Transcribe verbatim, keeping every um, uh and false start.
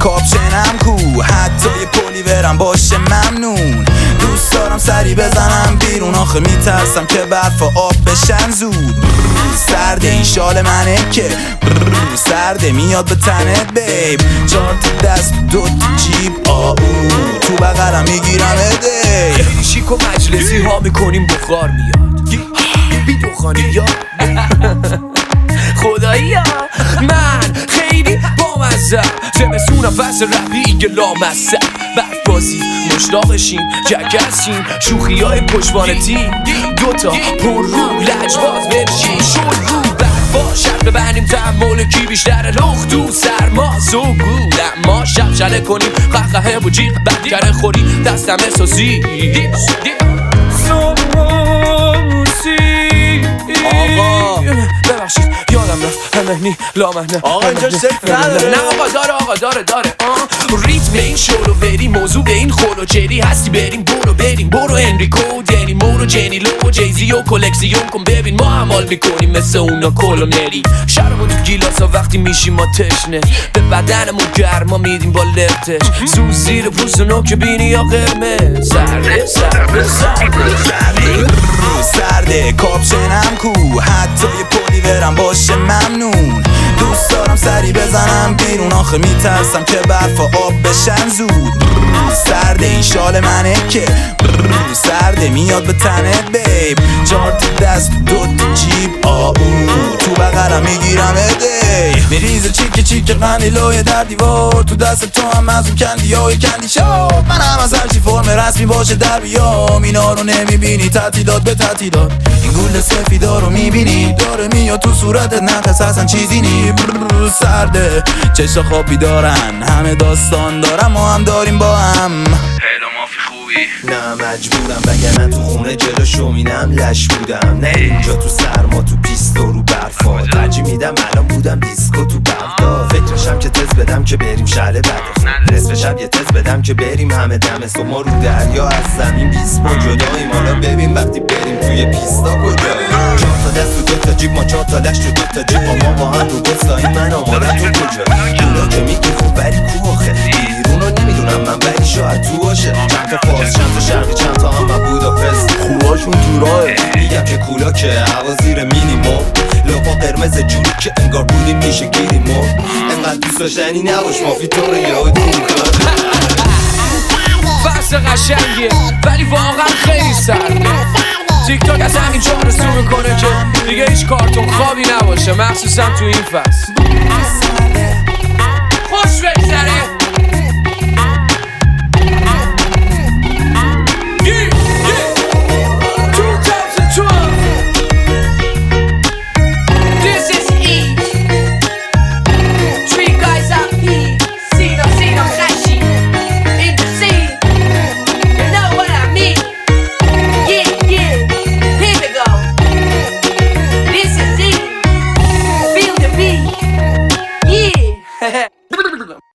کاپشنم کو، حتی یه پلی برم باشه ممنون. دوست دارم سری بزنم بیرون، آخه میترسم که برف آب بشن زود. سرده این شال منه که سرده میاد به تنه بیب. چهار تا دست دو تا جیب آو تو بغلم میگیرم اده. خیلی شیک و مجلسی ها میکنیم بخار میاد بی دخانی یا خدایی ها. من خیلی بامزم زمستونم فصل رپی اینگه لامصب. برف بازی مشتاقشیم جگرسیم شوخی های پشتوانه تیم. دوتا پر رو لجباز برشیم شل رو برفا شرط ببنیم تحمل کی بیشتر لخت تو سرما سوگود. اما شب شله کنیم قهقه و جیغ بدکره خوری دستم احساسی آقا ببخشید یادم رفت همهنی لامهنه آقا اینجا شکل نداره. نه آقا داره آقا داره داره ریتم این شلو بریم موضوع به این خلو جری هستی بریم برو بریم برو انریکو دنی مورو جنی لو جیزی و کلکسیون کن ببین ما عمال میکنیم مثل اونا کلونری. شرمو تو گیلاسا وقتی میشیم ما تشنه به بدنمون گرما میدیم با لفتش. سوز زیر پوست و نوک بینی یا قرمز سرده سرده سرده سرده سرده کاپشنم کو، حتی یه پلی برم باشه ممنون. دوست دارم سری بزنم بیرون، آخه میترسم که برف آب بشن زود. سرده این شال منه که سرده میاد به تنه بیب. چهار تا دست دو تا جیب آو تو بغلم میگیرم اده. میریزه چیک چیک قنیلوی در دیوار تو دست تو هم از اون کندی های کندی شاب. من هم از هرچی فرم رسمی باشه در بیام. اینا رو نمیبینی تعطیلات به تعطیلات. این گل سفیدا رو میبینی داره میاد تو صورتت نقص اصلا چیزی نی. سرده چشا خوابی دارن همه داستان دارم ما هم داریم با هم. هلو مافی خوبی؟ نه مجبورم وگرنه تو خونه جلو شومینم لش بودم. نه اینجا تو سرما تو پیست و رو برفا ترجیح میدم الان بودم دیسکو تو بغداد. فکرشم که تز بدم که بریم شهر بد نصف شب یه تز بدم که بریم همه دم صبح ما رو دریا از زمین بیست پا جداییم. حالا ببین وقتی بریم توی پیستا کجاییم. چهار تا دست و دو تا جیب ما چهار تا لش و دو تا جیب ما با هم رو بستاییم. من آمادم تو کجایی اونا که میگی خوب ولی کو آخه بیرونو نمیدونم من ولی شاید تو باشه. چند تا فارس چند تا شرقی چند تا هم من بوداپست خوباشون تو راه میگم که کولا که هوا زیر مینیمو لپا قرمز جوری که انگار بودیم میشه گیریمو. انقدر دوست داشتنی نباش مافی تو رو یاد میکنه. فصل قشنگیه ولی واقعا خیلی سرده. تیک تاک از همین جا رسو میکنه که دیگه هیچ کارتون خوابی نباشه مخصوصا تو این فصل. خوش بگذره